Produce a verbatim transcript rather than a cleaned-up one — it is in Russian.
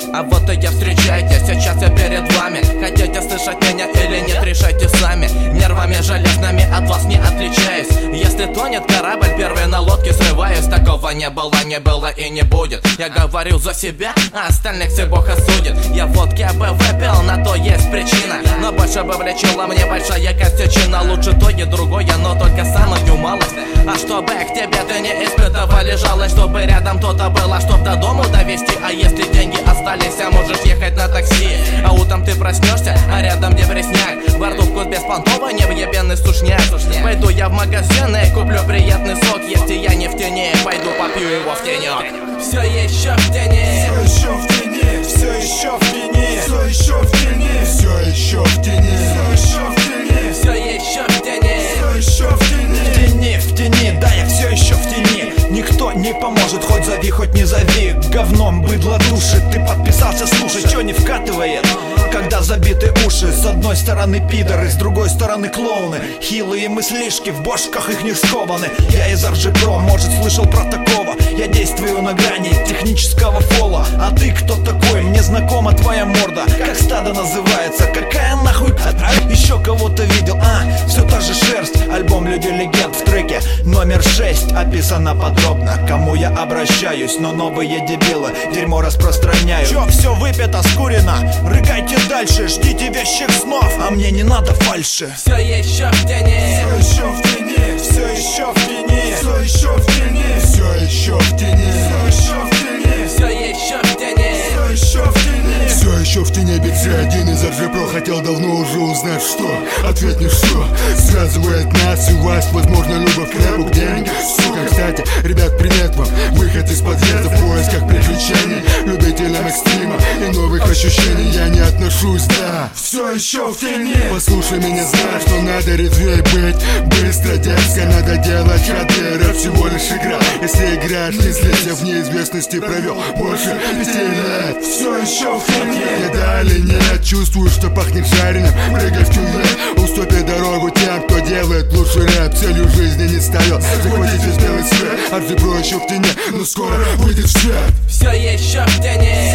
А вот и я, встречайте, сейчас я перед вами. Хотите слышать меня или нет, решайте сами. Нервами железными от вас не отличаюсь. Если тонет корабль, первый на лодке срываюсь. Такого не было, не было и не будет. Я говорю за себя, а остальных все Бог осудит. Я водки бы выпил, на то есть причина. Но больше бы влечила мне большая костячина. Лучше то и другое, но только самую малость. А чтобы к тебе ты не испытывали жалость, чтобы рядом кто-то был, а чтоб до дому довести. А если деньги остались, а можешь ехать на такси. А утром ты проснешься, а рядом депресняк. Во рту вкус беспонтовый, невъебенный сушняк. Пойду я в магазин и куплю приятный сок. Если я не в тени, пойду попью его в тенек. Все еще в тени, все еще в тени, все еще в тени, все еще в тени, все еще в тени, все еще в тени, все еще в тени, все еще в тени, в тени, в тени, да, я все еще в тени. Никто не поможет, хоть зови, хоть не зови. Говном быдло душит, ты подписался, слушай, чё не вкатывает? Когда забиты уши, с одной стороны пидоры, с другой стороны клоуны. Хилые мыслишки, в бошках их не скованы. Я из Аржипро, может слышал про такого. Я действую на грани технического фола. А ты кто такой? Мне знакома твоя морда. Как стадо называется? Какая нахуй? Еще кого-то видел? А, все та же шерсть. Альбом «Люди легенд» в треке номер шесть описано подробно. Кому я обращаюсь, но новые дебилы дерьмо распространяют. Чё, все выпито, скурено? Рыгайте дальше, ждите вещих снов. А мне не надо фальши. Все еще в тени, все еще в тени, все еще в тени, все еще в тени, все еще в тени, все еще в тени, все еще в тени, все еще в тени, все еще в тени. Битве один из Аржипро хотел давно уже узнать, что ответ не что связывает нас и вас. Возможно, любовь к рэпу, к деньги, сука. Кстати, ребят, привет вам. Выход из подъезда в поисках приключений, любителям экстрима и новых ощущений. Я не отношусь, да, все еще в тени. Послушай меня, знай, что надо резвей быть. Быстро, дерзко, надо делать ходы. Рэп всего лишь игра. Если играешь, если я в неизвестности провел больше пяти лет. Все еще в тени. Не дали, нет, чувствую, что пахнет жареным. Прыгай в тюрьме, уступи дорогу тем, кто делает лучший рэп. Целью жизни не ставил захватить весь белый свет. Аржипро еще в тени, но скоро выйдет в свет. Все еще в тени,